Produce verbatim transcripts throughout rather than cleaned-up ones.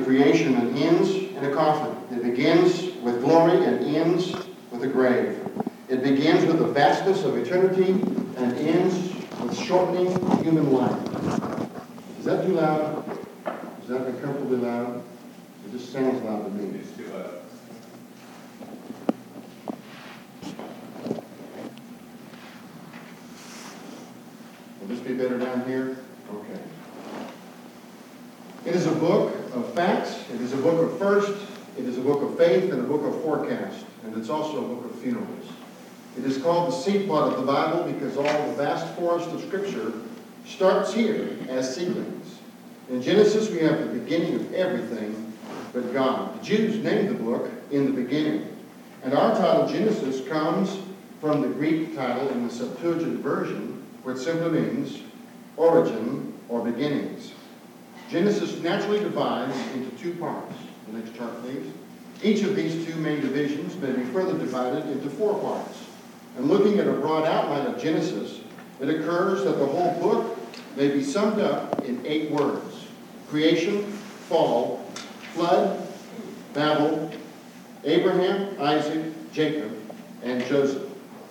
creation and ends in a coffin. It begins with glory and ends with a grave. It begins with the vastness of eternity and ends with shortening human life. Is that too loud? Is that uncomfortably loud? It just sounds loud to me. It's too loud. Will this be better down here? Okay. It is a book of facts. It is a book of first. It is a book of faith and a book of forecast. And it's also a book of funerals. It is called the seed plot of the Bible because all the vast forest of Scripture starts here as seedlings. In Genesis, we have the beginning of everything but God. The Jews named the book In the Beginning. And our title, Genesis, comes from the Greek title in the Septuagint version, which simply means origin or beginnings. Genesis naturally divides into two parts. The next chart, please. Each of these two main divisions may be further divided into four parts. And looking at a broad outline of Genesis, it occurs that the whole book may be summed up in eight words: creation, fall, flood, Babel, Abraham, Isaac, Jacob, and Joseph.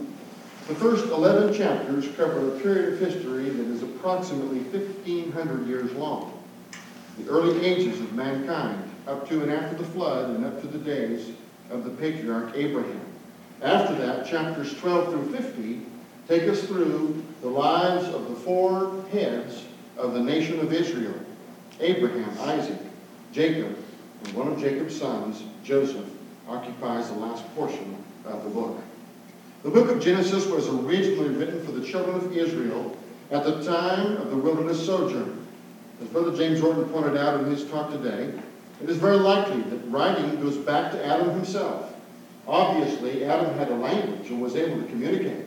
The first eleven chapters cover a period of history that is approximately fifteen hundred years long. The early ages of mankind, up to and after the flood and up to the days of the patriarch Abraham. After that, chapters twelve through fifty take us through the lives of the four heads of the nation of Israel: Abraham, Isaac, Jacob, and one of Jacob's sons, Joseph, occupies the last portion of the book. The book of Genesis was originally written for the children of Israel at the time of the wilderness sojourn. As Brother James Orton pointed out in his talk today, it is very likely that writing goes back to Adam himself. Obviously, Adam had a language and was able to communicate.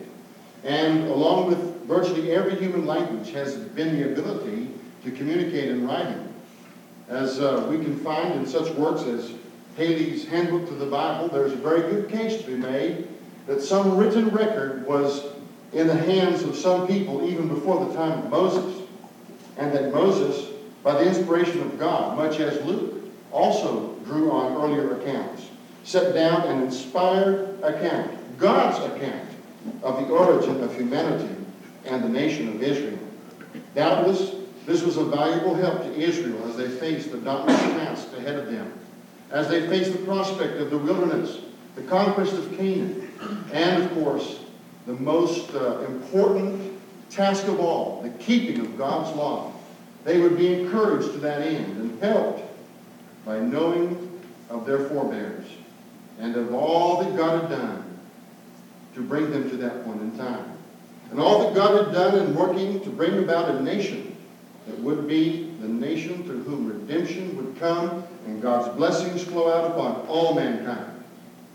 And along with virtually every human language has been the ability to communicate in writing. As uh, we can find in such works as Haley's Handbook to the Bible, there's a very good case to be made that some written record was in the hands of some people even before the time of Moses. And that Moses, by the inspiration of God, much as Luke, also drew on earlier accounts, set down an inspired account, God's account, of the origin of humanity and the nation of Israel. Doubtless, this was a valuable help to Israel as they faced the dauntless task ahead of them, as they faced the prospect of the wilderness, the conquest of Canaan, and, of course, the most uh, important task of all, the keeping of God's law. They would be encouraged to that end and helped by knowing of their forebears and of all that God had done to bring them to that point in time. And all that God had done in working to bring about a nation that would be the nation through whom redemption would come and God's blessings flow out upon all mankind.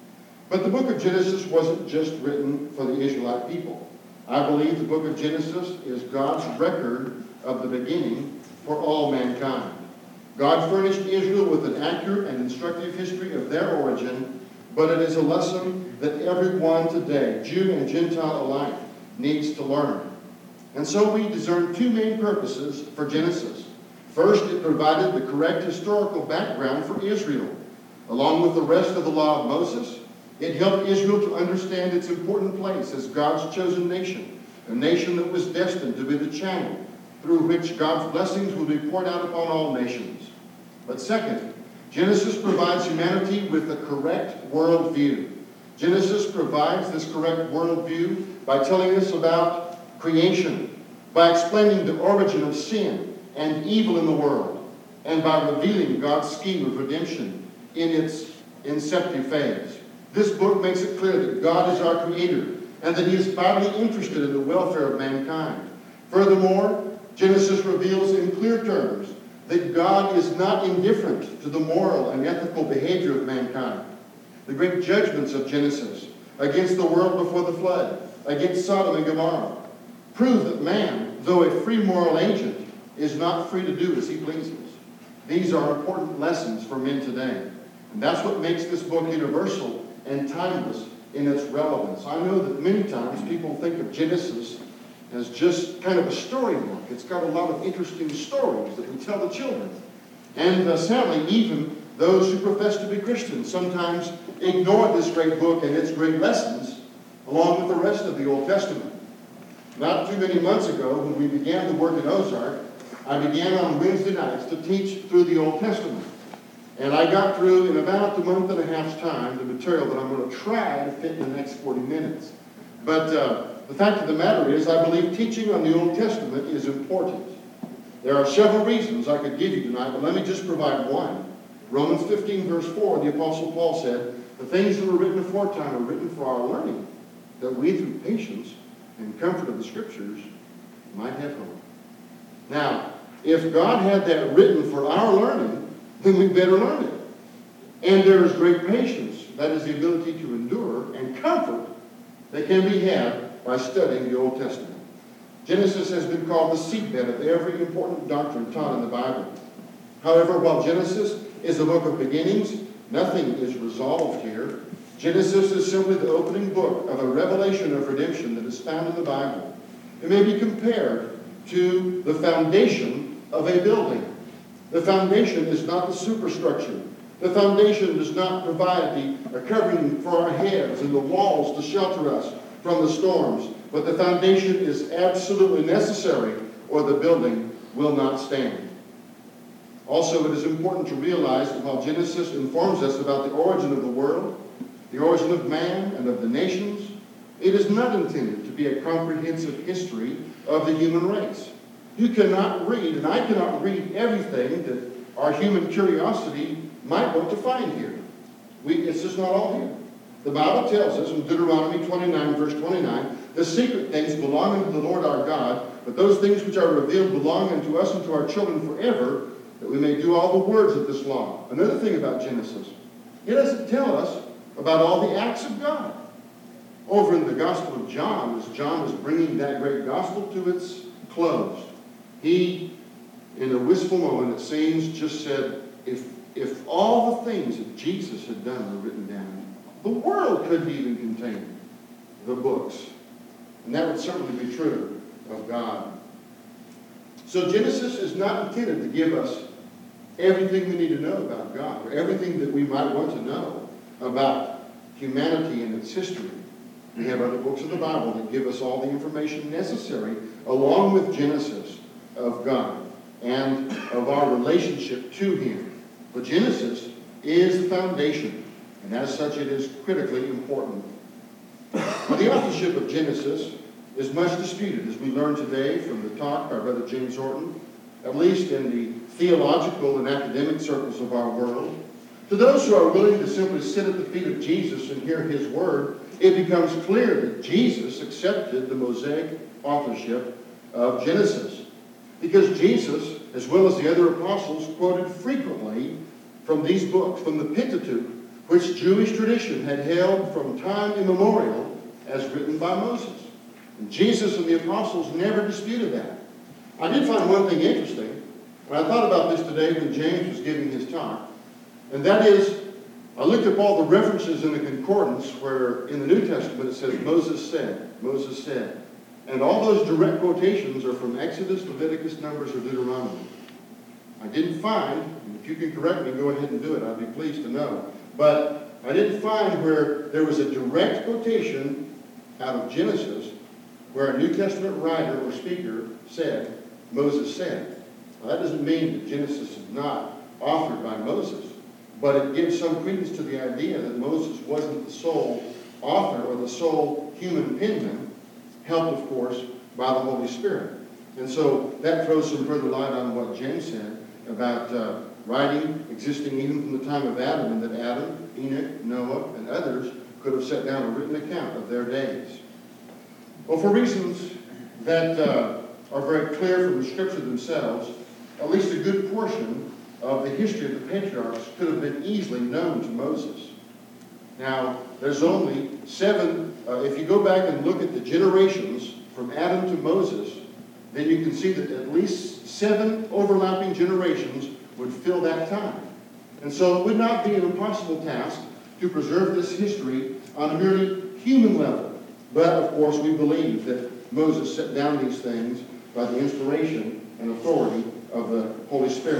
But the book of Genesis wasn't just written for the Israelite people. I believe the book of Genesis is God's record of the beginning for all mankind. God furnished Israel with an accurate and instructive history of their origin, but it is a lesson that everyone today, Jew and Gentile alike, needs to learn. And so we discern two main purposes for Genesis. First, it provided the correct historical background for Israel. Along with the rest of the law of Moses, it helped Israel to understand its important place as God's chosen nation, a nation that was destined to be the channel through which God's blessings will be poured out upon all nations. But second, Genesis provides humanity with a correct worldview. Genesis provides this correct worldview by telling us about creation, by explaining the origin of sin and evil in the world, and by revealing God's scheme of redemption in its inceptive phase. This book makes it clear that God is our creator and that he is vitally interested in the welfare of mankind. Furthermore, Genesis reveals in clear terms that God is not indifferent to the moral and ethical behavior of mankind. The great judgments of Genesis against the world before the flood, against Sodom and Gomorrah, prove that man, though a free moral agent, is not free to do as he pleases. These are important lessons for men today. And that's what makes this book universal and timeless in its relevance. I know that many times people think of Genesis as just kind of a storybook. It's got a lot of interesting stories that we tell the children. And uh, sadly, even those who profess to be Christians sometimes ignore this great book and its great lessons, along with the rest of the Old Testament. Not too many months ago, when we began the work in Ozark, I began on Wednesday nights to teach through the Old Testament. And I got through, in about a month and a half's time, the material that I'm going to try to fit in the next forty minutes. But uh, the fact of the matter is, I believe teaching on the Old Testament is important. There are several reasons I could give you tonight, but let me just provide one. Romans fifteen, verse four, the Apostle Paul said, "The things that were written aforetime are written for our learning, that we through patience and comfort of the Scriptures might have hope." Now, if God had that written for our learning, then we better learn it. And there is great patience, that is the ability to endure, and comfort that can be had by studying the Old Testament. Genesis has been called the seedbed of every important doctrine taught in the Bible. However, while Genesis is a book of beginnings, nothing is resolved here. Genesis is simply the opening book of a revelation of redemption that is found in the Bible. It may be compared to the foundation of a building. The foundation is not the superstructure. The foundation does not provide the covering for our heads and the walls to shelter us from the storms. But the foundation is absolutely necessary, or the building will not stand. Also, it is important to realize that while Genesis informs us about the origin of the world, the origin of man and of the nations, it is not intended to be a comprehensive history of the human race. You cannot read, and I cannot read everything that our human curiosity might want to find here. We, it's just not all here. The Bible tells us in Deuteronomy twenty-nine, verse twenty-nine, "The secret things belong unto the Lord our God, but those things which are revealed belong unto us and to our children forever, that we may do all the words of this law." Another thing about Genesis, it doesn't tell us about all the acts of God. Over in the Gospel of John, as John was bringing that great gospel to its close, he, in a wistful moment, it seems, just said, if, if all the things that Jesus had done were written down, the world couldn't even contain the books. And that would certainly be true of God. So Genesis is not intended to give us everything we need to know about God, or everything that we might want to know about humanity and its history. We have other books of the Bible that give us all the information necessary, along with Genesis, of God and of our relationship to Him. But Genesis is the foundation, and as such it is critically important. Now, the authorship of Genesis is much disputed, as we learn today from the talk by Brother James Horton, at least in the theological and academic circles of our world. To those who are willing to simply sit at the feet of Jesus and hear His word, it becomes clear that Jesus accepted the Mosaic authorship of Genesis, because Jesus, as well as the other apostles, quoted frequently from these books, from the Pentateuch, which Jewish tradition had held from time immemorial as written by Moses. And Jesus and the apostles never disputed that. I did find one thing interesting, and I thought about this today when James was giving his talk, and that is, I looked up all the references in the concordance where in the New Testament it says, Moses said, Moses said. And all those direct quotations are from Exodus, Leviticus, Numbers, or Deuteronomy. I didn't find, and if you can correct me, go ahead and do it, I'd be pleased to know. But I didn't find where there was a direct quotation out of Genesis where a New Testament writer or speaker said, Moses said. Now, that doesn't mean that Genesis is not authored by Moses, but it gives some credence to the idea that Moses wasn't the sole author or the sole human penman, helped, of course, by the Holy Spirit. And so that throws some further light on what James said about uh, writing existing even from the time of Adam, and that Adam, Enoch, Noah, and others could have set down a written account of their days. Well, for reasons that uh, are very clear from the Scripture themselves, at least a good portion of the history of the patriarchs could have been easily known to Moses. Now, there's only seven, uh, if you go back and look at the generations from Adam to Moses, then you can see that at least seven overlapping generations would fill that time. And so it would not be an impossible task to preserve this history on a merely human level. But, of course, we believe that Moses set down these things by the inspiration and authority of the Holy Spirit.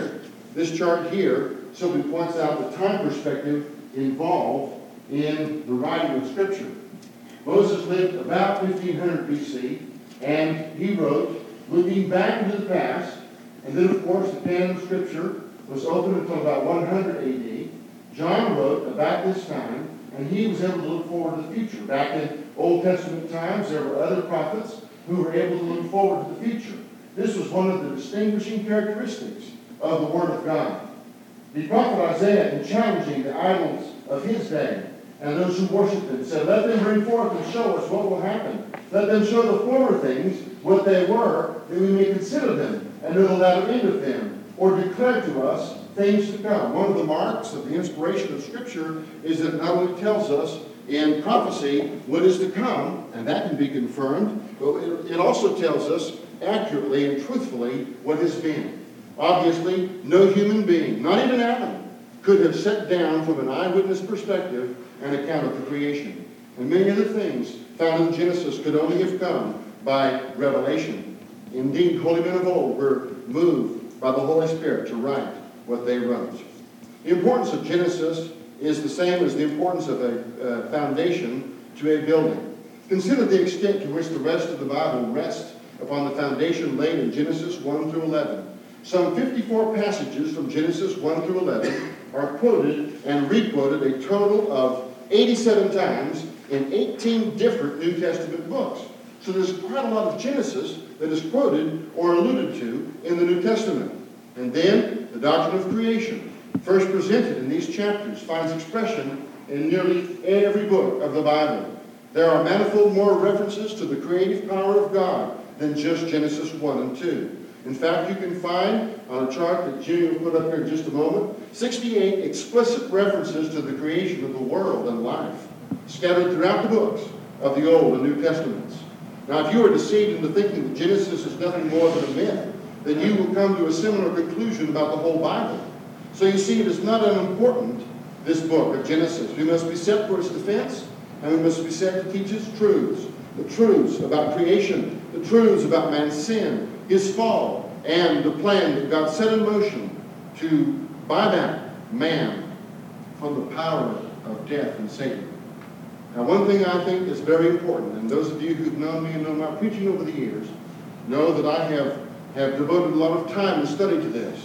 This chart here simply points out the time perspective involved in the writing of Scripture. Moses lived about fifteen hundred B C, and he wrote, looking back into the past, and then, of course, the canon of Scripture was open until about one hundred A D. John wrote about this time, and he was able to look forward to the future. Back in Old Testament times, there were other prophets who were able to look forward to the future. This was one of the distinguishing characteristics of the Word of God. The prophet Isaiah, in challenging the idols of his day and those who worship them, said, let them bring forth and show us what will happen. Let them show the former things, what they were, that we may consider them and know the latter end of them, or declare to us things to come. One of the marks of the inspiration of Scripture is that it not only tells us in prophecy what is to come, and that can be confirmed, but it, it also tells us accurately and truthfully what has been. Obviously, no human being, not even Adam, could have set down from an eyewitness perspective an account of the creation. And many other things found in Genesis could only have come by revelation. Indeed, holy men of old were moved by the Holy Spirit to write what they wrote. The importance of Genesis is the same as the importance of a uh, foundation to a building. Consider the extent to which the rest of the Bible rests upon the foundation laid in Genesis one through eleven. Some fifty-four passages from Genesis one through eleven are quoted and requoted a total of eighty-seven times in eighteen different New Testament books. So there's quite a lot of Genesis that is quoted or alluded to in the New Testament. And then the doctrine of creation, first presented in these chapters, finds expression in nearly every book of the Bible. There are manifold more references to the creative power of God than just Genesis one and two. In fact, you can find on a chart that Jimmy will put up here in just a moment, sixty-eight explicit references to the creation of the world and life, scattered throughout the books of the Old and New Testaments. Now, if you are deceived into thinking that Genesis is nothing more than a myth, then you will come to a similar conclusion about the whole Bible. So you see, it is not unimportant, this book of Genesis. We must be set for its defense, and we must be set to teach its truths. The truths about creation, the truths about man's sin, his fall, and the plan that God set in motion to buy back man from the power of death and Satan. Now, one thing I think is very important, and those of you who've known me and known my preaching over the years know that I have, have devoted a lot of time and study to this.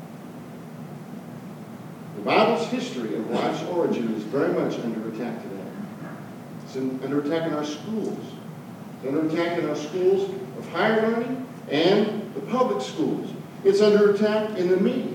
The Bible's history of life's origin is very much under attack today. It's in, under attack in our schools. It's under attack in our schools of higher learning and the public schools. It's under attack in the media.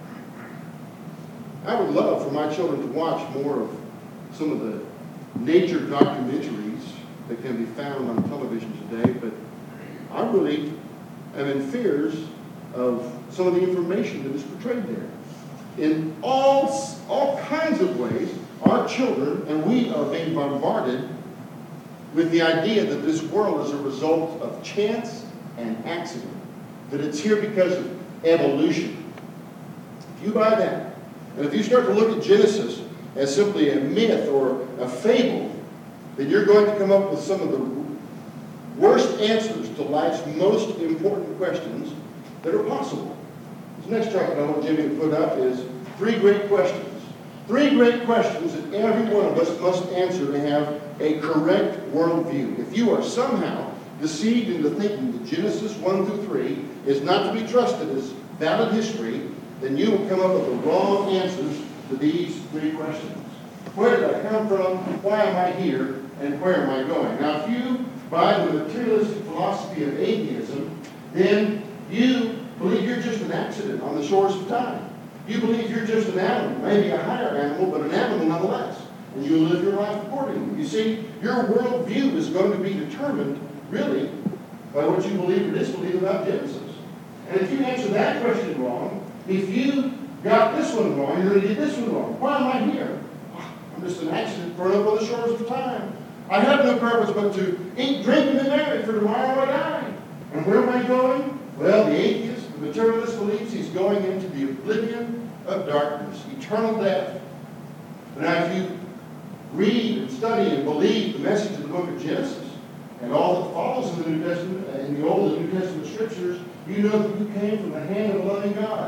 I would love for my children to watch more of some of the nature documentaries that can be found on television today, but I really am in fears of some of the information that is portrayed there. In all, all kinds of ways, our children and we are being bombarded with the idea that this world is a result of chance and accident, that it's here because of evolution. If you buy that, and if you start to look at Genesis as simply a myth or a fable, then you're going to come up with some of the worst answers to life's most important questions that are possible. This next chart that I want Jimmy to put up is three great questions. Three great questions that every one of us must answer to have a correct worldview. If you are somehow deceived into thinking that Genesis one through three is not to be trusted as valid history, then you will come up with the wrong answers to these three questions. Where did I come from? Why am I here? And where am I going? Now, if you buy the materialistic philosophy of atheism, then you believe you're just an accident on the shores of time. You believe you're just an animal, maybe a higher animal, but an animal nonetheless. And you live your life accordingly. You see, your worldview is going to be determined, really, by what you believe or disbelieve about Genesis. And if you answer that question wrong, if you got this one wrong, you're going to get this one wrong. Why am I here? I'm just an accident thrown up on the shores of time. I have no purpose but to eat, drink, and be merry, for tomorrow I die. And where am I going? Well, the atheist, the materialist believes he's going into the oblivion of darkness, eternal death. Now, if you read and study and believe the message of the book of Genesis and all that follows in the New Testament, in the Old and New Testament scriptures, you know that you came from the hand of a loving God,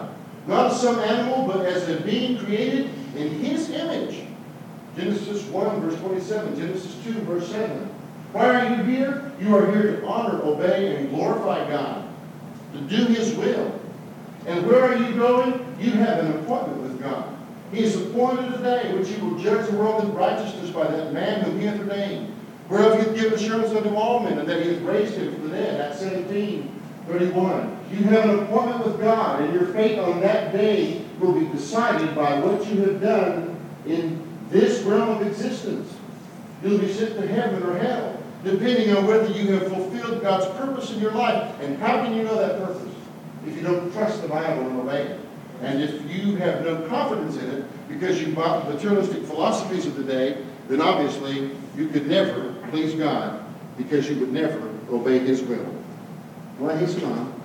not as some animal, but as a being created in His image. Genesis one, verse twenty-seven, Genesis two, verse seven. Why are you here? You are here to honor, obey, and glorify God, to do His will. And where are you going? You have an appointment with God. He has appointed a day in which He will judge the world in righteousness by that man whom He hath ordained, whereof He hath given assurance unto all men, and that He hath raised Him from the dead. Acts seventeen, thirty-one. You have an appointment with God, and your fate on that day will be decided by what you have done in this realm of existence. You'll be sent to heaven or hell, depending on whether you have fulfilled God's purpose in your life. And how can you know that purpose? If you don't trust the Bible and obey it. And if you have no confidence in it because you bought the materialistic philosophies of the day, then obviously you could never please God because you would never obey His will. Well, I hasten on.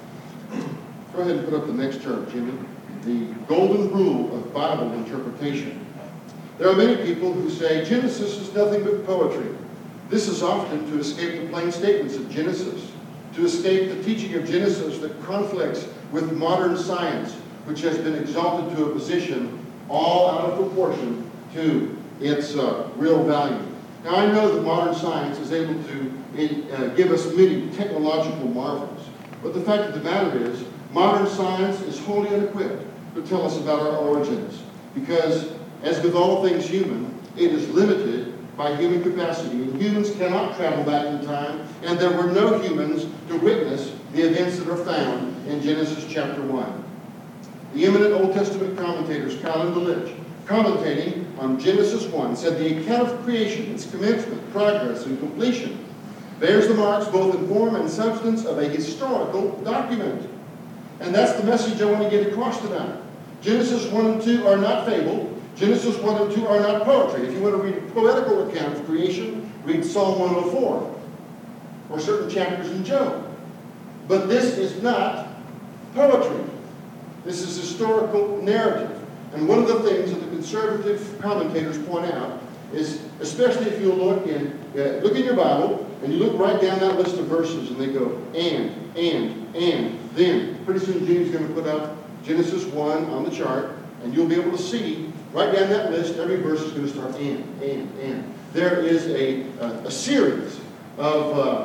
Go ahead and put up the next chart, Jimmy. The golden rule of Bible interpretation. There are many people who say Genesis is nothing but poetry. This is often to escape the plain statements of Genesis, to escape the teaching of Genesis that conflicts with modern science, which has been exalted to a position all out of proportion to its uh, real value. Now, I know that modern science is able to uh, give us many technological marvels, but the fact of the matter is, modern science is wholly unequipped to tell us about our origins, because, as with all things human, it is limited by human capacity, and humans cannot travel back in time, and there were no humans to witness the events that are found in Genesis chapter one. The eminent Old Testament commentators, Keil and Delitzsch, commentating on Genesis one, said the account of creation, its commencement, progress, and completion, bears the marks both in form and substance of a historical document. And that's the message I want to get across tonight. Genesis one and two are not fable. Genesis one and two are not poetry. If you want to read a poetical account of creation, read Psalm one oh four or certain chapters in Job. But this is not poetry. This is historical narrative. And one of the things that the conservative commentators point out is, especially if you look in, uh, look in your Bible, and you look right down that list of verses, and they go, and, and, and, then. Pretty soon Jimmy's going to put up Genesis one on the chart, and you'll be able to see, right down that list, every verse is going to start and, and, and. There is a, a, a series of uh,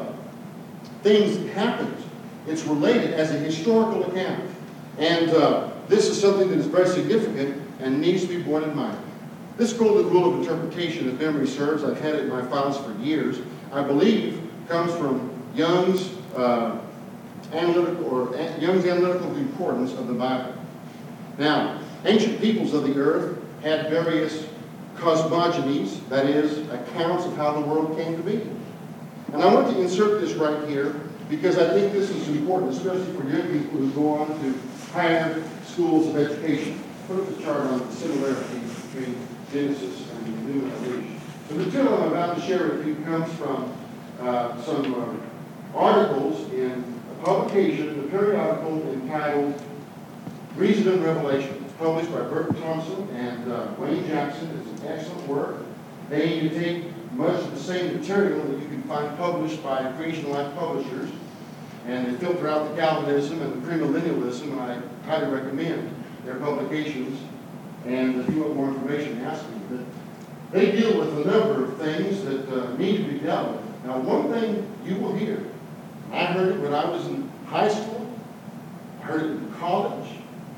things that happened. It's related as a historical account. And uh, this is something that is very significant and needs to be borne in mind. This golden rule of interpretation, if memory serves, I've had it in my files for years, I believe comes from Young's uh, analytical or uh, Young's analytical importance of the Bible. Now, ancient peoples of the earth had various cosmogonies, that is, accounts of how the world came to be. And I want to insert this right here because I think this is important, especially for young people who go on to higher schools of education. Put up the chart on the similarities between Genesis and the New Creation. The material I'm about to share with you comes from uh, some uh, articles in a publication, a periodical entitled Reason and Revelation. It's published by Burton Thompson and uh, Wayne Jackson. It's an excellent work. They take much of the same material that you can find published by Creation Life publishers, and they filter out the Calvinism and the premillennialism, and I highly recommend their publications. And if you want more information, ask me. But they deal with a number of things that uh, need to be dealt with. Now, one thing you will hear, I heard it when I was in high school, I heard it in college.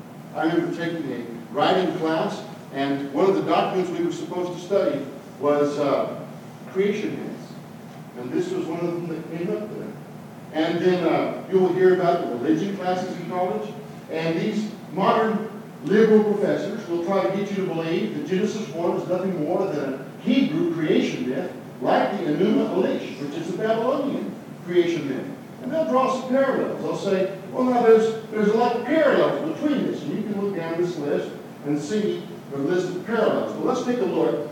I remember taking a writing class, and one of the documents we were supposed to study was uh, creation myths. And this was one of them that came up there. And then uh, you will hear about the religion classes in college. And these modern liberal professors will try to get you to believe that Genesis one is nothing more than a Hebrew creation myth, like the Enuma Elish, which is a Babylonian creation myth. And they'll draw some parallels. They'll say, well, now there's, there's a lot of parallels between this. And you can look down this list and see the list of parallels. But let's take a look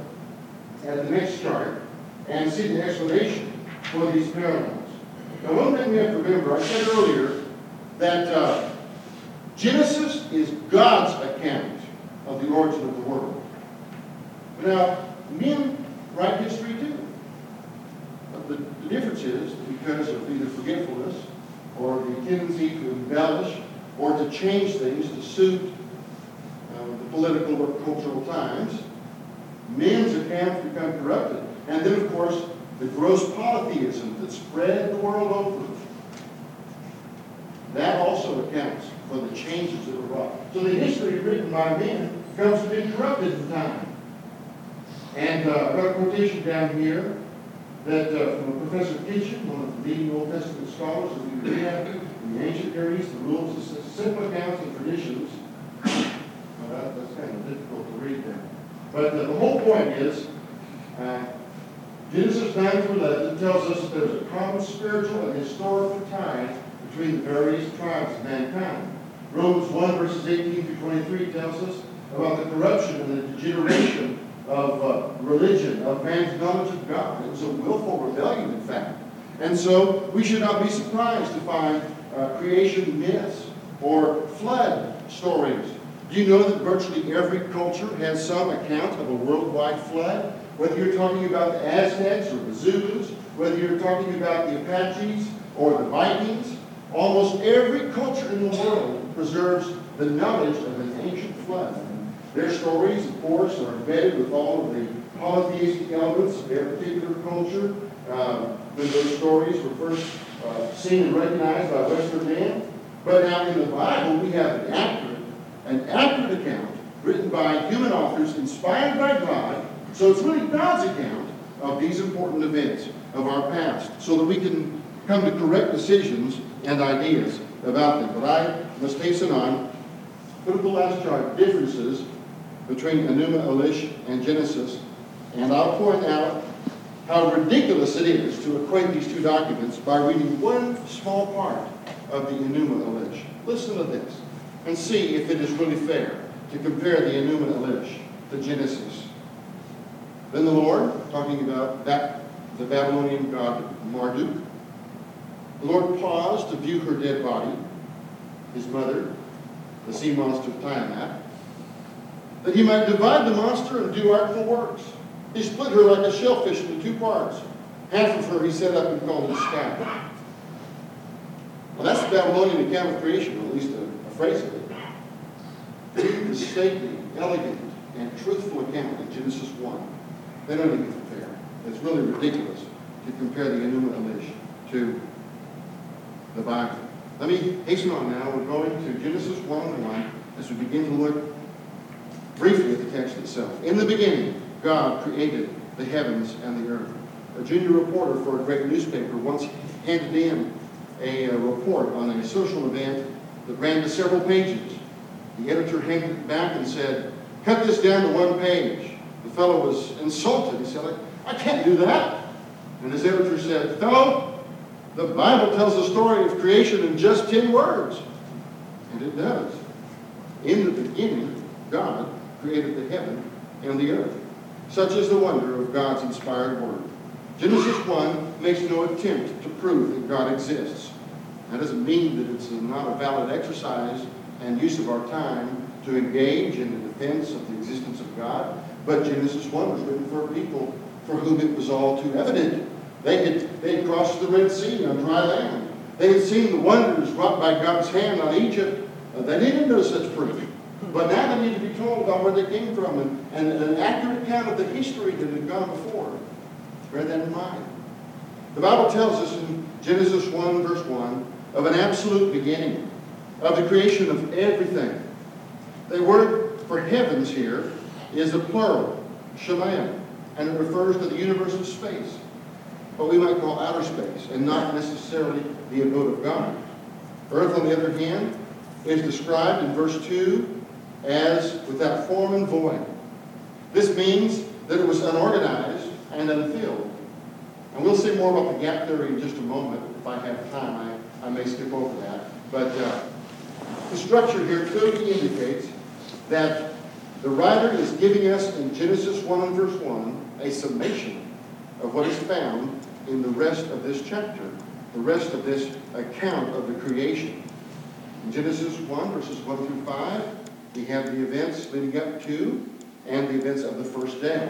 at the next chart and see the explanation for these parallels. Now, one thing we have to remember, I said earlier that uh, Genesis is God's account of the origin of the world. Now, men write history too. But the, the difference is because of either forgetfulness or the tendency to embellish or to change things to suit political or cultural times, men's accounts become corrupted. And then, of course, the gross polytheism that spread the world over, that also accounts for the changes that were wrought. So the history written by men comes to be corrupted in time. And uh, I've got a quotation down here that uh, from Professor Kitchen, one of the leading Old Testament scholars that we read at in the ancient Near East, the rules, the simple accounts and traditions. Well, that, that's kind of difficult to read there. But uh, the whole point is, uh, Genesis nine through eleven tells us that there's a common spiritual and historical tie between the various tribes of mankind. Romans one verses eighteen through twenty-three tells us about the corruption and the degeneration of uh, religion, of man's knowledge of God. It was a willful rebellion, in fact. And so we should not be surprised to find uh, creation myths or flood stories. Do you know that virtually every culture has some account of a worldwide flood? Whether you're talking about the Aztecs or the Zulus, whether you're talking about the Apaches or the Vikings, almost every culture in the world preserves the knowledge of an ancient flood. Their stories, of course, are embedded with all of the polytheistic elements of their particular culture. Uh, when those stories were first uh, seen and recognized by Western man. But now in the Bible, we have an accurate, an accurate account written by human authors inspired by God. So it's really God's account of these important events of our past so that we can come to correct decisions and ideas about them. But I must hasten on. Put up the last chart, differences between Enuma Elish and Genesis, and I'll point out how ridiculous it is to equate these two documents by reading one small part of the Enuma Elish. Listen to this and see if it is really fair to compare the Enuma Elish to Genesis. Then the Lord, talking about that, the Babylonian god Marduk, the Lord paused to view her dead body, his mother, the sea monster Tiamat, that he might divide the monster and do artful works. He split her like a shellfish into two parts. Half of her he set up and called it sky. Well, that's the Babylonian account of creation, or at least a, a phrase of it. The stately, elegant, and truthful account in Genesis one. They don't even compare. It's really ridiculous to compare the Enuma Elish to the Bible. Let me hasten on now. We're going to Genesis one and one as we begin to look briefly at the text itself. In the beginning, God created the heavens and the earth. A junior reporter for a great newspaper once handed in a, a report on a social event that ran to several pages. The editor handed it back and said, "Cut this down to one page." The fellow was insulted. He said, "I can't do that." And his editor said, "Fellow, the Bible tells the story of creation in just ten words." And it does. In the beginning, God created the heaven and the earth. Such is the wonder of God's inspired word. Genesis one makes no attempt to prove that God exists. That doesn't mean that it's not a valid exercise and use of our time to engage in the defense of the existence of God. But Genesis one was written for a people for whom it was all too evident. They had, they had crossed the Red Sea on dry land. They had seen the wonders wrought by God's hand on Egypt. Uh, they didn't know such proof. But now they need to be told about where they came from and, and an accurate account of the history that had gone before. Bear that in mind. The Bible tells us in Genesis one, verse one, of an absolute beginning, of the creation of everything. The word for heavens here is a plural, Shemayim, and it refers to the universe of space, what we might call outer space, and not necessarily the abode of God. Earth, on the other hand, is described in verse two as without form and void. This means that it was unorganized and unfilled. And we'll say more about the gap theory in just a moment. If I have time, I, I may skip over that. But uh, the structure here clearly indicates that the writer is giving us in Genesis one and verse one a summation of what is found in the rest of this chapter, the rest of this account of the creation. In Genesis one, verses one through five, we have the events leading up to and the events of the first day.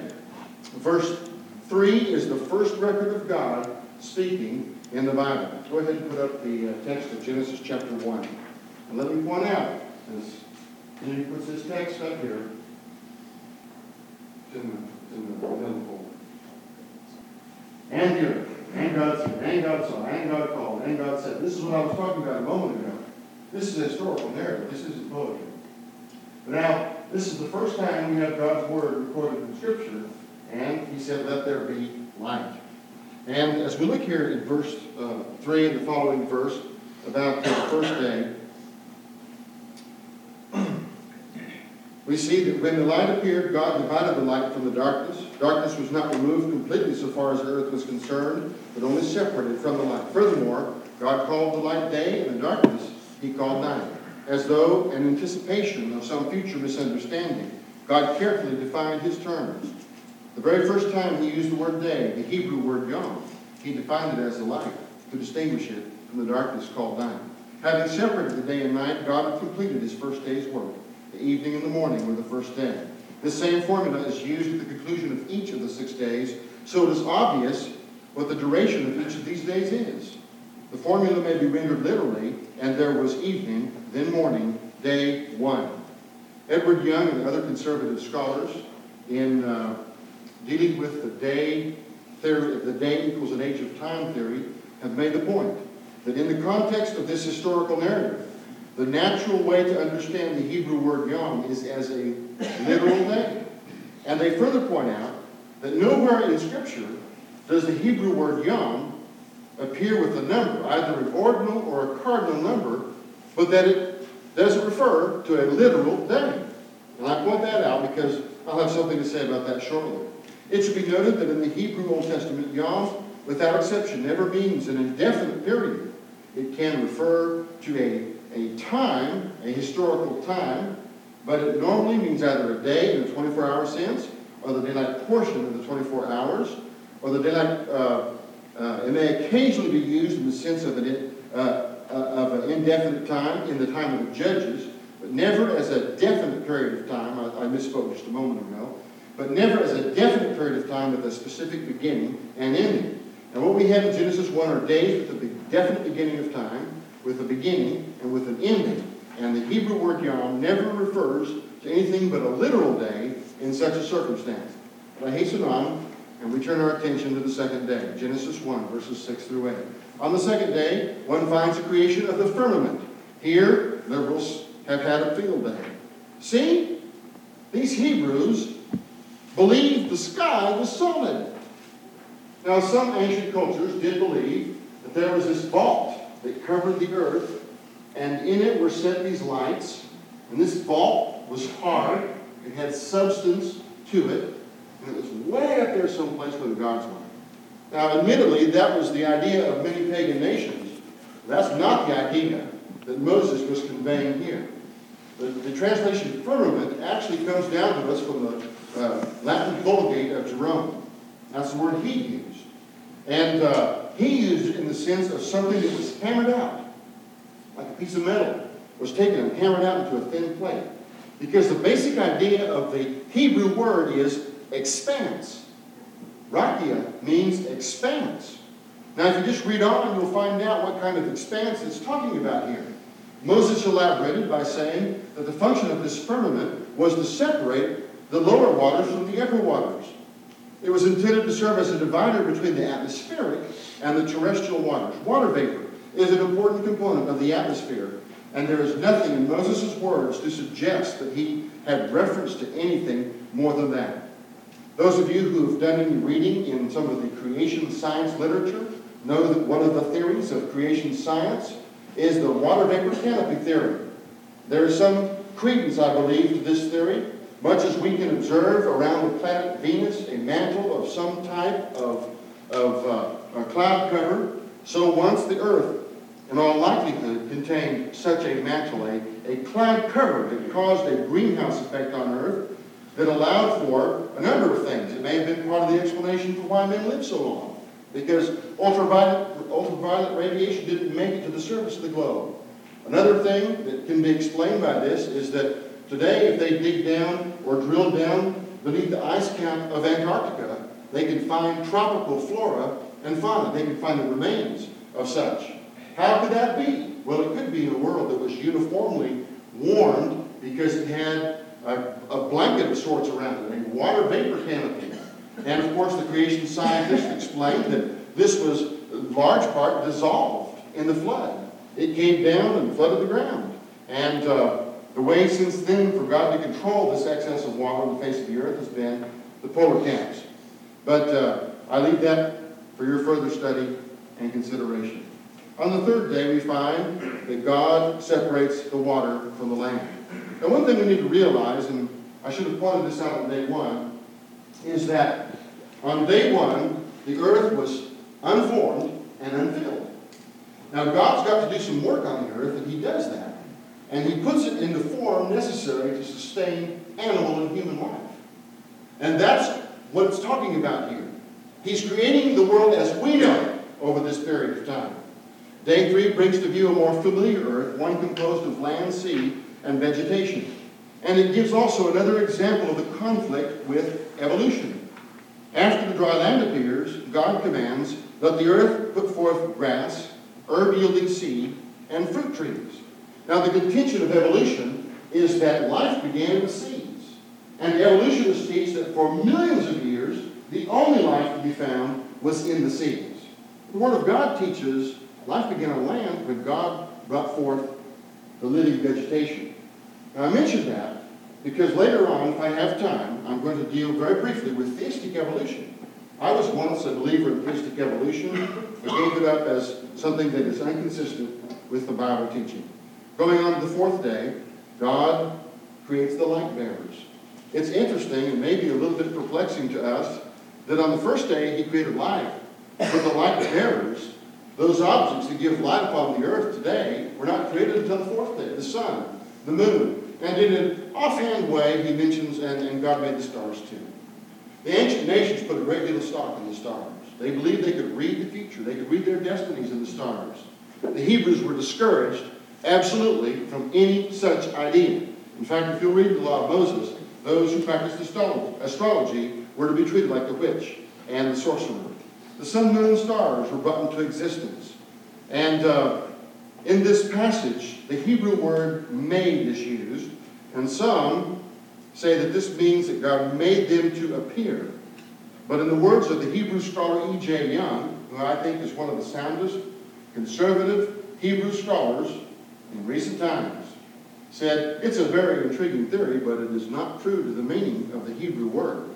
Verse three is the first record of God speaking in the Bible. Go ahead and put up the uh, text of Genesis chapter one. And let me point out, as And he puts this text up here. It's in the, it's in the middle folder. And the earth, and God said, and God saw, and God called, and God said. This is what I was talking about a moment ago. This is a historical narrative. This isn't poetry. But now, this is the first time we have God's word recorded in Scripture, and he said, let there be light. And as we look here in verse uh, three, and the following verse, about the first day, we see that when the light appeared, God divided the light from the darkness. Darkness was not removed completely so far as the earth was concerned, but only separated from the light. Furthermore, God called the light day, and the darkness he called night, as though in anticipation of some future misunderstanding. God carefully defined his terms. The very first time he used the word day, the Hebrew word yom, he defined it as the light, to distinguish it from the darkness called night. Having separated the day and night, God had completed his first day's work. The evening and the morning were the first day. This same formula is used at the conclusion of each of the six days, so it is obvious what the duration of each of these days is. The formula may be rendered literally, and there was evening, then morning, day one. Edward Young and other conservative scholars, in uh, dealing with the day theory, the day equals an age of time theory, have made the point that in the context of this historical narrative, the natural way to understand the Hebrew word yom is as a literal day. And they further point out that nowhere in Scripture does the Hebrew word yom appear with a number, either an ordinal or a cardinal number, but that it doesn't refer to a literal day. And I point that out because I'll have something to say about that shortly. It should be noted that in the Hebrew Old Testament, yom, without exception, never means an indefinite period. It can refer to a a time, a historical time, but it normally means either a day in a twenty-four hour sense, or the daylight portion of the twenty-four hours, or the daylight, uh, uh, it may occasionally be used in the sense of an, uh, uh, of an indefinite time in the time of the judges, but never as a definite period of time. I, I misspoke just a moment ago, but never as a definite period of time with a specific beginning and ending. And what we have in Genesis one are days with a definite beginning of time, with a beginning and with an ending. And the Hebrew word yom never refers to anything but a literal day in such a circumstance. But I hasten on, and we turn our attention to the second day, Genesis one, verses six through eight. On the second day, one finds the creation of the firmament. Here, liberals have had a field day. See, these Hebrews believed the sky was solid. Now, some ancient cultures did believe that there was this vault that covered the earth, and in it were set these lights, and this vault was hard, it had substance to it, and it was way up there someplace where the gods were. Now, admittedly, that was the idea of many pagan nations. That's not the idea that Moses was conveying here. The, the translation firmament actually comes down to us from the uh, Latin Vulgate of Jerome. That's the word he used. And uh, he used it in the sense of something that was hammered out, like a piece of metal was taken and hammered out into a thin plate. Because the basic idea of the Hebrew word is expanse. Rakia means expanse. Now, if you just read on, you'll find out what kind of expanse it's talking about here. Moses elaborated by saying that the function of this firmament was to separate the lower waters from the upper waters. It was intended to serve as a divider between the atmospheric and the terrestrial waters. Water vapor is an important component of the atmosphere, and there is nothing in Moses' words to suggest that he had reference to anything more than that. Those of you who have done any reading in some of the creation science literature know that one of the theories of creation science is the water vapor canopy theory. There is some credence, I believe, to this theory. Much as we can observe around the planet Venus a mantle of some type of, of uh, a cloud cover, so once the Earth, in all likelihood, contained such a mantle, a, a cloud cover that caused a greenhouse effect on Earth that allowed for a number of things. It may have been part of the explanation for why men live so long, because ultraviolet, ultraviolet radiation didn't make it to the surface of the globe. Another thing that can be explained by this is that today, if they dig down or drill down beneath the ice cap of Antarctica, they can find tropical flora and fauna. They can find the remains of such. How could that be? Well, it could be in a world that was uniformly warmed because it had a, a blanket of sorts around it, a water vapor canopy. And of course, the creation scientists explained that this was in large part dissolved in the flood. It came down and flooded the ground. And uh, the way since then for God to control this excess of water on the face of the earth has been the polar caps. But uh, I leave that for your further study and consideration. On the third day, we find that God separates the water from the land. And one thing we need to realize, and I should have pointed this out on day one, is that on day one, the earth was unformed and unfilled. Now, God's got to do some work on the earth, and he does that. And he puts it in the form necessary to sustain animal and human life. And that's what it's talking about here. He's creating the world as we know it over this period of time. Day three brings to view a more familiar earth, one composed of land, sea, and vegetation. And it gives also another example of the conflict with evolution. After the dry land appears, God commands, "Let the earth put forth grass, herb-yielding seed, and fruit trees." Now, the contention of evolution is that life began with seeds. And evolutionists teach that for millions of years, the only life to be found was in the seeds. The Word of God teaches life began on land when God brought forth the living vegetation. Now, I mention that because later on, if I have time, I'm going to deal very briefly with theistic evolution. I was once a believer in theistic evolution, but gave it up as something that is inconsistent with the Bible teaching. Going on to the fourth day, God creates the light bearers. It's interesting and maybe a little bit perplexing to us that on the first day he created light, but the light bearers, those objects that give light upon the earth today, were not created until the fourth day. The sun, the moon, and in an offhand way he mentions, and, and God made the stars too. The ancient nations put a great deal of stock in the stars. They believed they could read the future. They could read their destinies in the stars. The Hebrews were discouraged absolutely from any such idea. In fact, if you'll read the law of Moses, those who practiced astrology were to be treated like the witch and the sorcerer. The sun, moon, and stars were brought into existence. And uh, in this passage, the Hebrew word made is used, and some say that this means that God made them to appear. But in the words of the Hebrew scholar E J Young, who I think is one of the soundest conservative Hebrew scholars in recent times, said, it's a very intriguing theory, but it is not true to the meaning of the Hebrew word.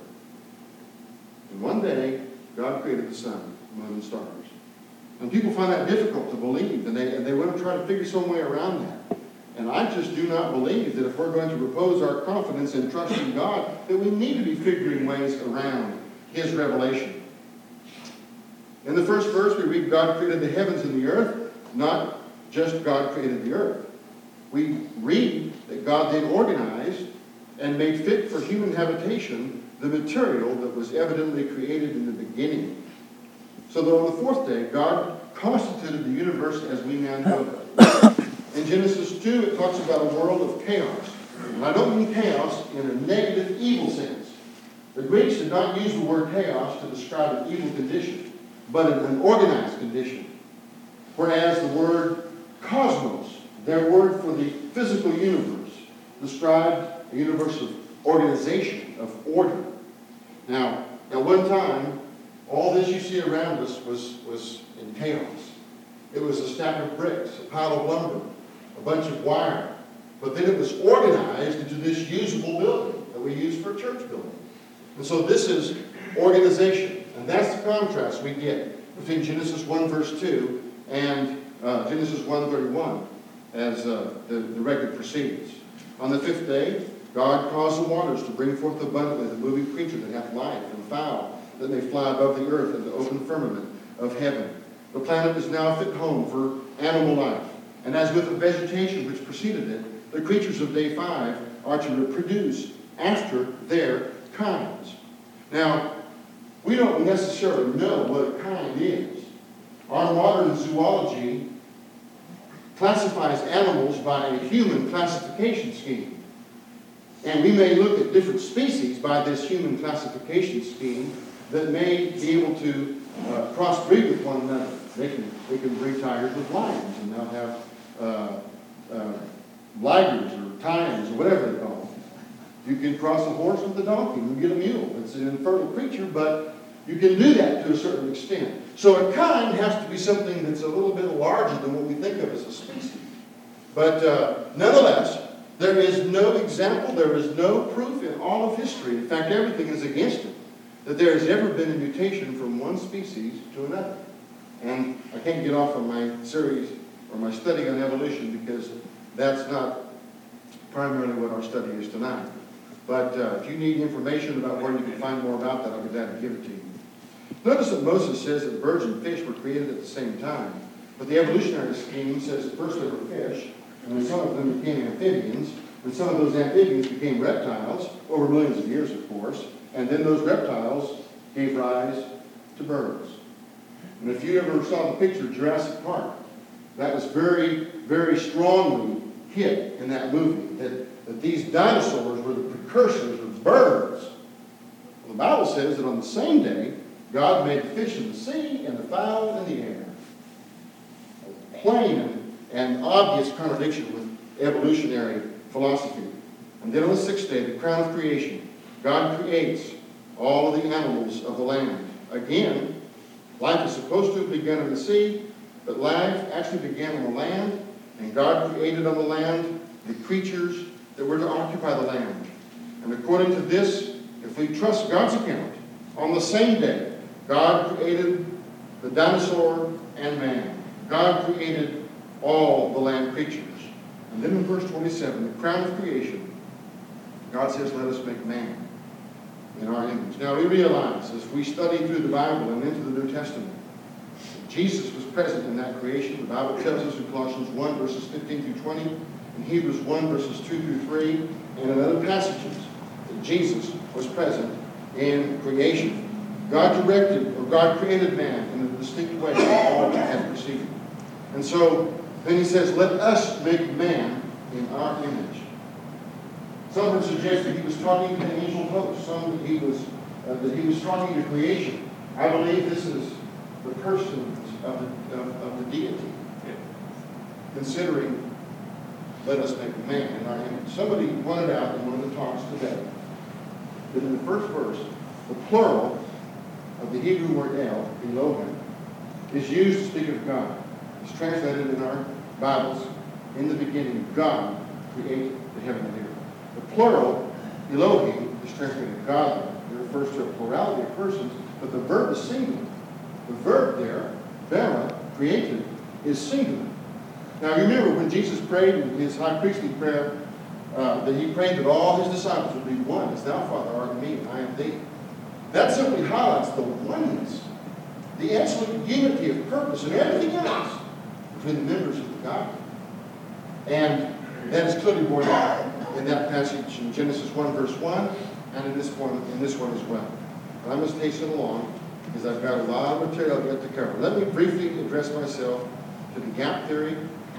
And one day, God created the sun, moon, and stars. And people find that difficult to believe, and they, and they want to try to figure some way around that. And I just do not believe that if we're going to repose our confidence and trust in God, that we need to be figuring ways around his revelation. In the first verse, we read God created the heavens and the earth, not just God created the earth. We read that God then organized and made fit for human habitation the material that was evidently created in the beginning. So that on the fourth day, God constituted the universe as we now know it. In Genesis two, it talks about a world of chaos. And I don't mean chaos in a negative, evil sense. The Greeks did not use the word chaos to describe an evil condition, but an organized condition. Whereas the word cosmos, their word for the physical universe, described a universe of organization, of order. Now, at one time, all this you see around us was, was in chaos. It was a stack of bricks, a pile of lumber, a bunch of wire. But then it was organized into this usable building that we use for a church building. And so this is organization. And that's the contrast we get between Genesis one verse two and uh, Genesis one thirty-one as uh, the, the record proceeds. On the fifth day, God caused the waters to bring forth abundantly the moving creature that hath life, and fowl that may fly above the earth and the open firmament of heaven. The planet is now a fit home for animal life. And as with the vegetation which preceded it, the creatures of day five are to reproduce after their kinds. Now, we don't necessarily know what a kind is. Our modern zoology classifies animals by a human classification scheme. And we may look at different species by this human classification scheme that may be able to uh, crossbreed with one another. They can, they can breed tigers with lions, and they'll have uh, uh, ligers or tie-ins or whatever they call them. You can cross a horse with a donkey and get a mule. It's an infertile creature, but you can do that to a certain extent. So a kind has to be something that's a little bit larger than what we think of as a species. But uh, nonetheless, there is no example, there is no proof in all of history, in fact everything is against it, that there has ever been a mutation from one species to another. And I can't get off on my series or my study on evolution because that's not primarily what our study is tonight. But uh, if you need information about where you can find more about that, I'll be glad to give it to you. Notice that Moses says that birds and fish were created at the same time. But the evolutionary scheme says that first they were fish, and then some of them became amphibians, and some of those amphibians became reptiles, over millions of years, of course, and then those reptiles gave rise to birds. And if you ever saw the picture Jurassic Park, that was very, very strongly hit in that movie, that, that these dinosaurs were the precursors of birds. Well, the Bible says that on the same day, God made the fish in the sea and the fowl in the air. A plain and, and obvious contradiction with evolutionary philosophy. And then on the sixth day, the crown of creation, God creates all of the animals of the land. Again, life is supposed to have begun in the sea, but life actually began on the land, and God created on the land the creatures that were to occupy the land. And according to this, if we trust God's account, on the same day, God created the dinosaur and man. God created all the land creatures. And then in verse twenty-seven, the crown of creation, God says, let us make man in our image. Now we realize as we study through the Bible and into the New Testament, Jesus was present in that creation. The Bible tells us in Colossians one, verses fifteen through twenty, in Hebrews one, verses two through three, and in other passages, that Jesus was present in creation. God directed, or God created man in a distinct way all that had preceded. And so, then he says, let us make man in our image. Some have suggested he was talking to the angel host. Some that he was, uh, that he was talking to creation. I believe this is the persons of the, of, of the deity, considering, let us make man in our image. Somebody pointed out in one of the talks today that in the first verse, the plural of the Hebrew word El, Elohim, is used to speak of God. It's translated in our Bibles. In the beginning, God created the heaven and earth. The plural, Elohim, is translated God. It refers to a plurality of persons, but the verb is singular. The verb there, bara, created, is singular. Now remember when Jesus prayed in his high priestly prayer, uh, that he prayed that all his disciples would be one, as thou, Father, art in me, and I am thee. That simply highlights the oneness, the absolute unity of purpose and everything else between the members of the Godhead. And that is clearly borne out in that passage in Genesis one, verse one, and in this one, in this one as well. And I must hasten along because I've got a lot of material yet to cover. Let me briefly address myself to the gap theory.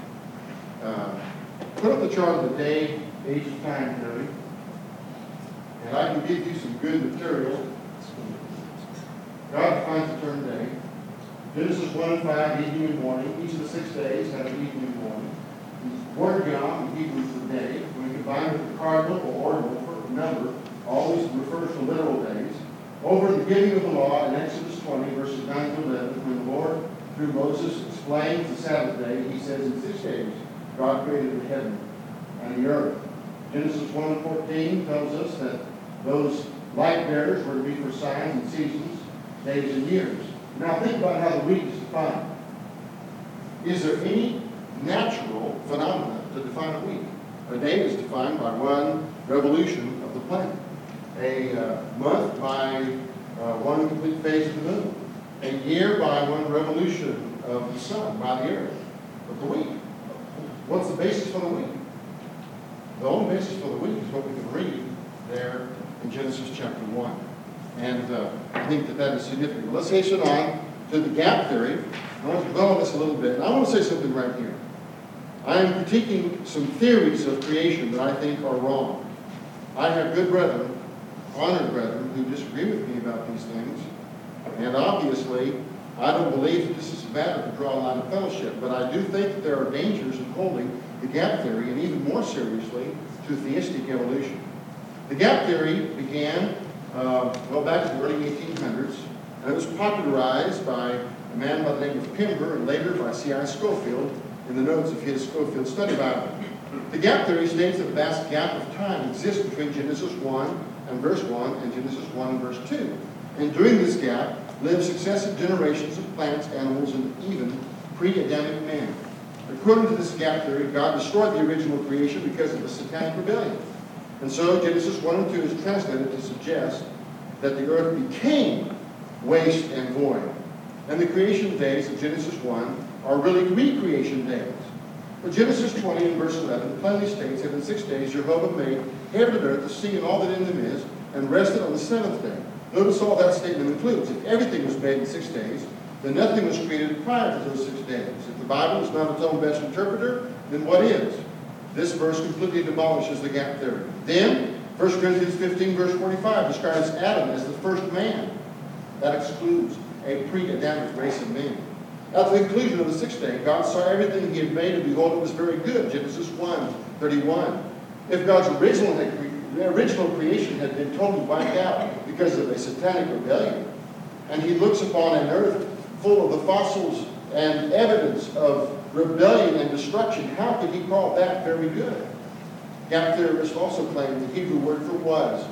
Uh, put up the chart of the day, age, of time theory, and I can give you some good material. God defines the term day. Genesis one and five, evening and morning. Each of the six days has an evening and morning. The word Yom in Hebrew for day, when combined with the cardinal or ordinal number, always refers to literal days. Over the giving of the law in Exodus twenty, verses nine to eleven, when the Lord, through Moses, explains the Sabbath day, he says, in six days God created the heaven and the earth. Genesis one and fourteen tells us that those light bearers were to be for signs and seasons, days and years. Now think about how the week is defined. Is there any natural phenomena to define a week? A day is defined by one revolution of the planet. A uh, month by uh, one complete phase of the moon. A year by one revolution of the sun by the earth. But the week, what's the basis for the week? The only basis for the week is what we can read there in Genesis chapter one. And uh, I think that that is significant. Let's hasten on to the gap theory. I want to dwell on this a little bit. And I want to say something right here. I am critiquing some theories of creation that I think are wrong. I have good brethren, honored brethren, who disagree with me about these things. And obviously, I don't believe that this is a matter to draw a line of fellowship. But I do think that there are dangers in holding the gap theory, and even more seriously, to theistic evolution. The gap theory began, uh, well, back in the early eighteen hundreds, and it was popularized by a man by the name of Pember, and later by C I Scofield, in the notes of his Scofield Study Bible. The gap theory states that a vast gap of time exists between Genesis one and verse one and Genesis one and verse two. And during this gap live successive generations of plants, animals, and even pre-Adamic man. According to this gap theory, God destroyed the original creation because of the satanic rebellion. And so Genesis one and two is translated to suggest that the earth became waste and void. And the creation days of Genesis one are really recreation days. But Genesis twenty and verse eleven plainly states that in six days Jehovah made heaven and earth, the sea, and all that in them is, and rested on the seventh day. Notice all that statement includes. If everything was made in six days, then nothing was created prior to those six days. If the Bible is not its own best interpreter, then what is? This verse completely demolishes the gap theory. Then, First Corinthians fifteen, verse forty-five describes Adam as the first man. That excludes a pre-Adamic race of men. At the conclusion of the sixth day, God saw everything he had made, and behold, it was very good. Genesis one, thirty-one. If God's original, original creation had been totally wiped out because of a satanic rebellion, and he looks upon an earth full of the fossils and evidence of rebellion and destruction, how could he call that very good? Gap theorists also claim the Hebrew word for was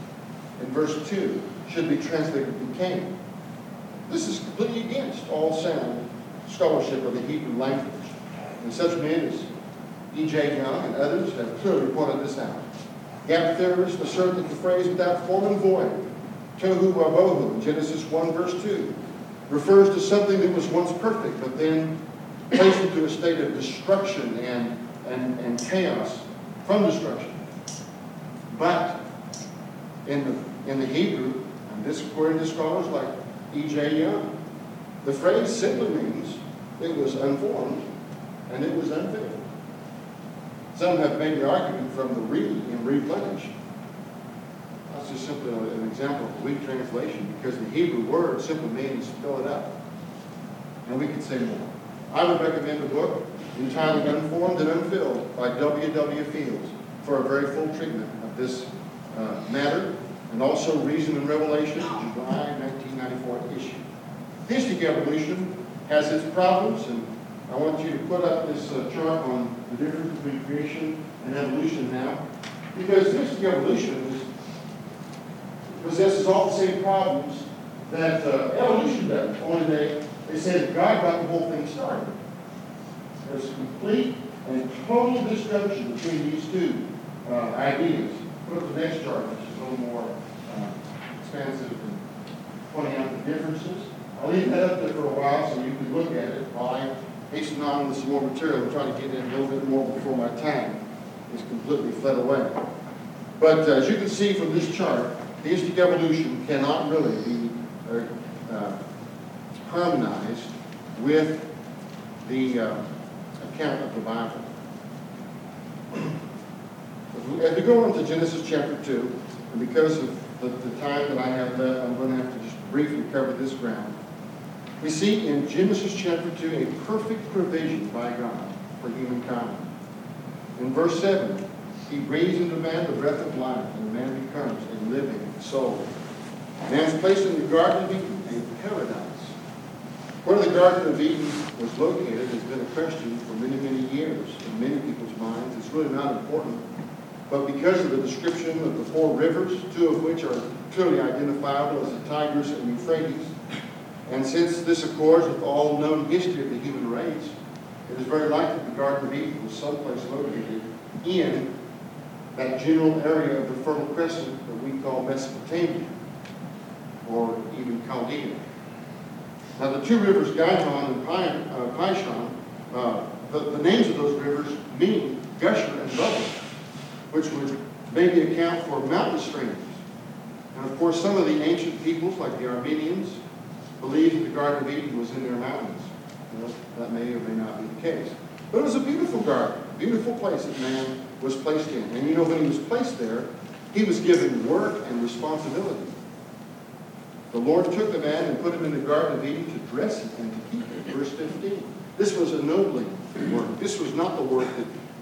in verse two should be translated became. This is completely against all sound scholarship of the Hebrew language. And such men as E J Young and others have clearly pointed this out. Gap theorists assert that the phrase without form and void, tohu wabohu, in Genesis one verse two, refers to something that was once perfect, but then placed into a state of destruction and, and, and chaos from destruction. But in the, in the Hebrew, and this according to scholars like E J Young, the phrase simply means it was unformed and it was unfilled. Some have made the argument from the re in replenish. That's just simply an example of a weak translation, because the Hebrew word simply means fill it up. And we could say more. I would recommend a book entitled Unformed and Unfilled by W W Fields for a very full treatment of this uh, matter, and also Reason and Revelation, July nineteen ninety-four issue. Theistic evolution has its problems, and I want you to put up this uh, chart on the difference between creation and evolution now, because theistic evolution is, possesses all the same problems that uh, evolution does, only they, they say that God got the whole thing started. There's complete and total disjunction between these two uh, ideas. Put up the next chart, which is a little more uh, expansive and pointing out the differences. I'll leave that up there for a while so you can look at it while I hasten on with some more material and try to get in a little bit more before my time is completely fled away. But uh, as you can see from this chart, theistic evolution cannot really be uh, uh, harmonized with the uh, account of the Bible. As we go on to Genesis chapter two, and because of the, the time that I have left, I'm going to have to just briefly cover this ground. We see in Genesis chapter two a perfect provision by God for humankind. In verse seven, he breathes into man the breath of life, and man becomes a living soul. Man is placed in the Garden of Eden, a paradise. Where the Garden of Eden was located has been a question for many, many years in many people's minds. It's really not important. But because of the description of the four rivers, two of which are clearly identifiable as the Tigris and Euphrates, and since this accords with all known history of the human race, it is very likely the Garden of Eden was someplace located in that general area of the Fertile Crescent that we call Mesopotamia, or even Chaldea. Now the two rivers, Gihon and Pishon, uh, the, the names of those rivers mean gusher and bubble, which would maybe account for mountain streams. And of course, some of the ancient peoples, like the Armenians, believed that the Garden of Eden was in their mountains. Well, that may or may not be the case. But it was a beautiful garden, a beautiful place that man was placed in. And you know, when he was placed there, he was given work and responsibility. The Lord took the man and put him in the Garden of Eden to dress it and to keep it. Verse fifteen. This was ennobling work. This was not the work that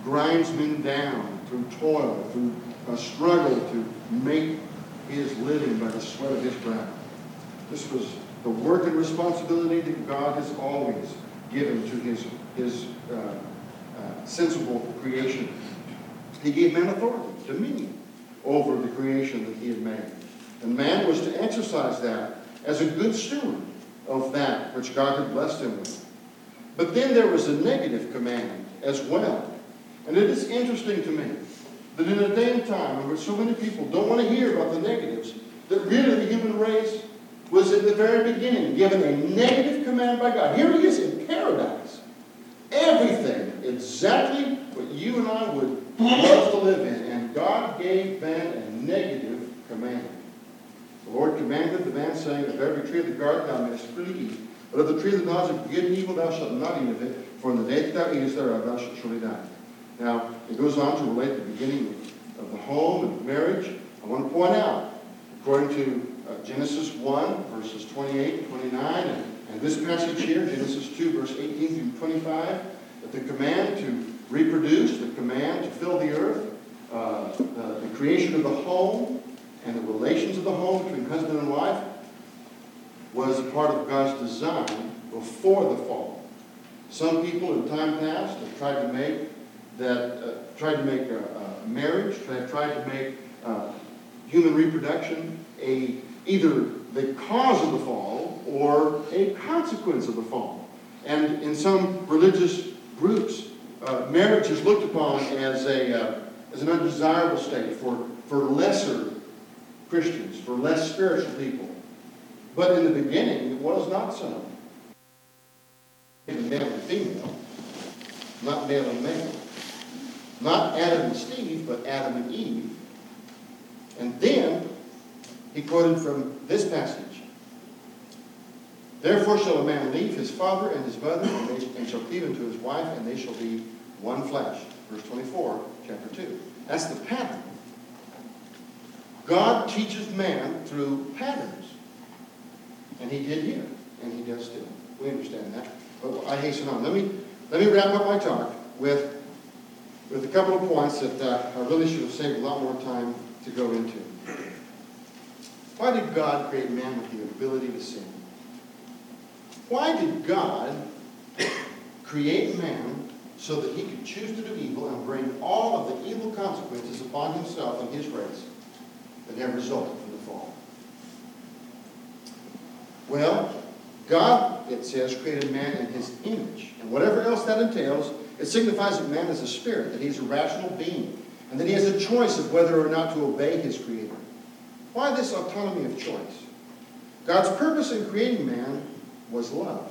grinds men down through toil, through a struggle to make his living by the sweat of his brow. This was the work and responsibility that God has always given to his, his uh, uh, sensible creation. He gave man authority, dominion over the creation that he had made. And man was to exercise that as a good steward of that which God had blessed him with. But then there was a negative command as well. And it is interesting to me that in a day and time in which so many people don't want to hear about the negatives, that really the human race was at the very beginning given a negative command by God. Here he is in paradise. Everything exactly what you and I would love to live in. And God gave man a negative command. The Lord commanded the man, saying, of every tree of the garden thou mayest freely eat, but of the tree of the knowledge of good and evil thou shalt not eat of it, for in the day that thou eatest thereof thou shalt surely die. Now, it goes on to relate the beginning of the home and marriage. I want to point out, according to uh, Genesis one, verses twenty-eight and twenty-nine, and, and this passage here, Genesis two, verse eighteen through twenty-five, that the command to reproduce, the command to fill the earth, uh, uh, the creation of the home, and the relations of the home between husband and wife was a part of God's design before the fall. Some people in time past have tried to make that, uh, tried to make a, a marriage, tried, tried to make uh, human reproduction a either the cause of the fall or a consequence of the fall. And in some religious groups, uh, marriage is looked upon as a uh, as an undesirable state for, for lesser Christians, for less spiritual people. But in the beginning, it was not so. Male and female, not male and male. Not Adam and Steve, but Adam and Eve. And then, he quoted from this passage. Therefore shall a man leave his father and his mother, and, they, and shall cleave unto his wife, and they shall be one flesh. Verse twenty-four, chapter two. That's the pattern. God teaches man through patterns. And he did here, and he does still. We understand that. But I hasten on. Let me, let me wrap up my talk with, with a couple of points that uh, I really should have saved a lot more time to go into. Why did God create man with the ability to sin? Why did God create man so that he could choose to do evil and bring all of the evil consequences upon himself and his race that have resulted from the fall? Well, God, it says, created man in his image. And whatever else that entails, it signifies that man is a spirit, that he's a rational being, and that he has a choice of whether or not to obey his Creator. Why this autonomy of choice? God's purpose in creating man was love.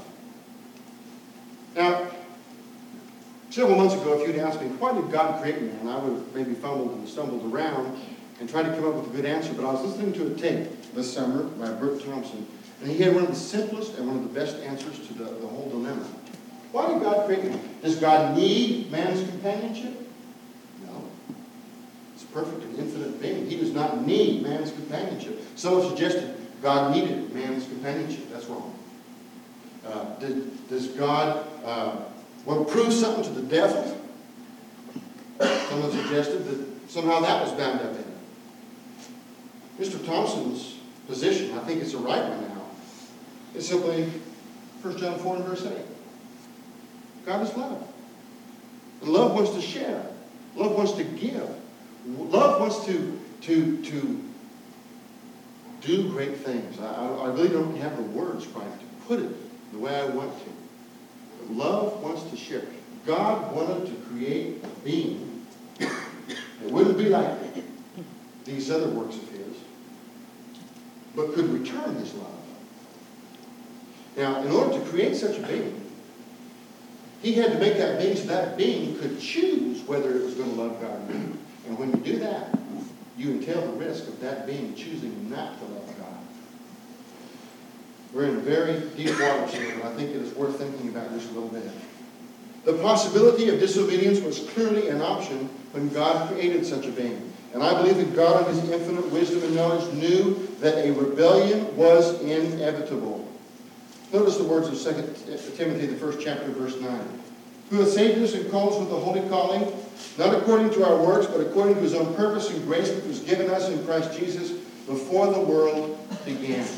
Now, several months ago, if you'd asked me, why did God create man? I would have maybe fumbled and stumbled around and tried to come up with a good answer, but I was listening to a tape this summer by Bert Thompson, and he had one of the simplest and one of the best answers to the, the whole dilemma. Why did God create man? Does God need man's companionship? No. It's a perfect and infinite being. He does not need man's companionship. Some have suggested God needed man's companionship. That's wrong. Uh, did, does God uh, want to prove something to the devil? Someone suggested that somehow that was bound up in it. Mister Thompson's position, I think it's a right one now, is simply First John four and verse eight. God is love. And love wants to share. Love wants to give. Love wants to, to, to do great things. I, I really don't have the words quite to put it the way I want to. But love wants to share. God wanted to create a being that wouldn't be like these other works of his, but could return his love. Now, in order to create such a being, he had to make that being so that being could choose whether it was going to love God or not. And when you do that, you entail the risk of that being choosing not to love God. We're in very deep waters here, and I think it is worth thinking about just a little bit. The possibility of disobedience was clearly an option when God created such a being. And I believe that God, in his infinite wisdom and knowledge, knew that a rebellion was inevitable. Notice the words of Second Timothy, the first chapter, verse nine. who has saved us and called us with a holy calling, not according to our works, but according to his own purpose and grace which was given us in Christ Jesus before the world began.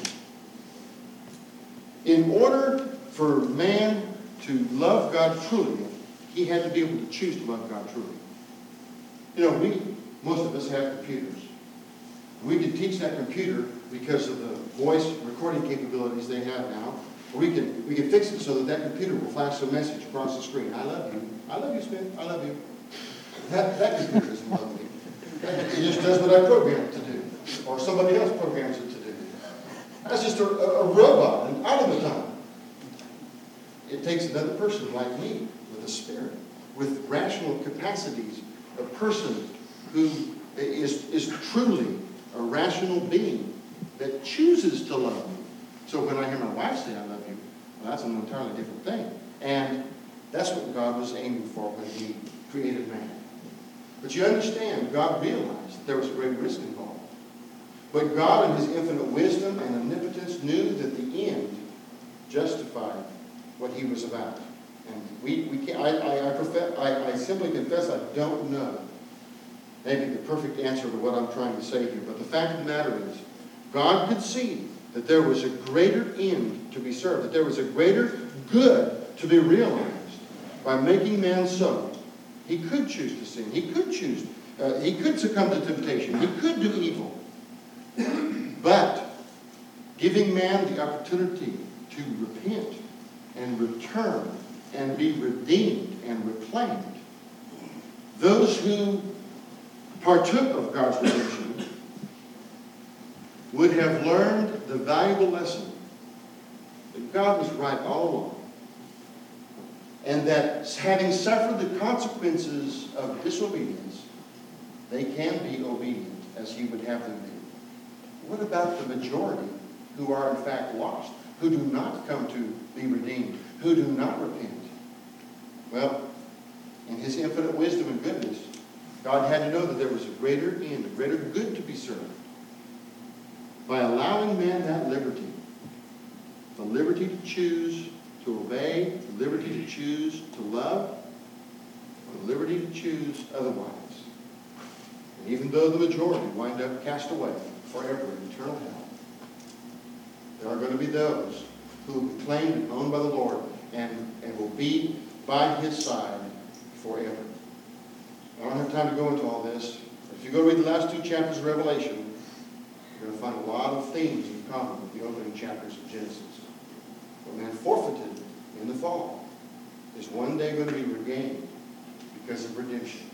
In order for man to love God truly, he had to be able to choose to love God truly. You know, we, most of us have computers. We can teach that computer because of the voice recording capabilities they have now. We can, we can fix it so that that computer will flash a message across the screen. I love you. I love you, Smith. I love you. That, that computer doesn't love me. It just does what I program it to do. Or somebody else programs it to do. That's just a, a, a robot, an automaton. It takes another person like me with a spirit, with rational capacities, a person who is, is truly a rational being that chooses to love me. So when I hear my wife say, I love you, well, that's an entirely different thing. And that's what God was aiming for when he created man. But you understand, God realized that there was a great risk involved. But God, in his infinite wisdom and omnipotence, knew that the end justified what he was about. And we, we can't, I, I, I, profess, I, I simply confess I don't know maybe the perfect answer to what I'm trying to say here. But the fact of the matter is, God could see that there was a greater end to be served, that there was a greater good to be realized by making man so. He could choose to sin. He could choose. Uh, he could succumb to temptation. He could do evil. But giving man the opportunity to repent and return and be redeemed and reclaimed, those who partook of God's redemption would have learned the valuable lesson that God was right all along, and that having suffered the consequences of disobedience, they can be obedient as he would have them be. What about the majority who are in fact lost, who do not come to be redeemed, who do not repent? Well, in his infinite wisdom and goodness, God had to know that there was a greater end, a greater good to be served by allowing man that liberty. The liberty to choose to obey, the liberty to choose to love, or the liberty to choose otherwise. And even though the majority wind up cast away forever in eternal hell, there are going to be those who will be claimed and owned by the Lord and, and will be by his side forever. I don't have time to go into all this. If you go read the last two chapters of Revelation, you're going to find a lot of themes in common with the opening chapters of Genesis. What man forfeited in the fall is one day going to be regained because of redemption.